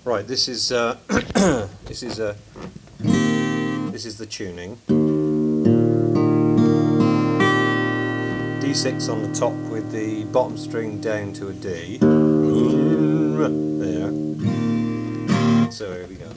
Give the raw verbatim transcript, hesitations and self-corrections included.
Right, this is uh, this is a this is the tuning. D six on the top with the bottom string down to a D. There. So here we go.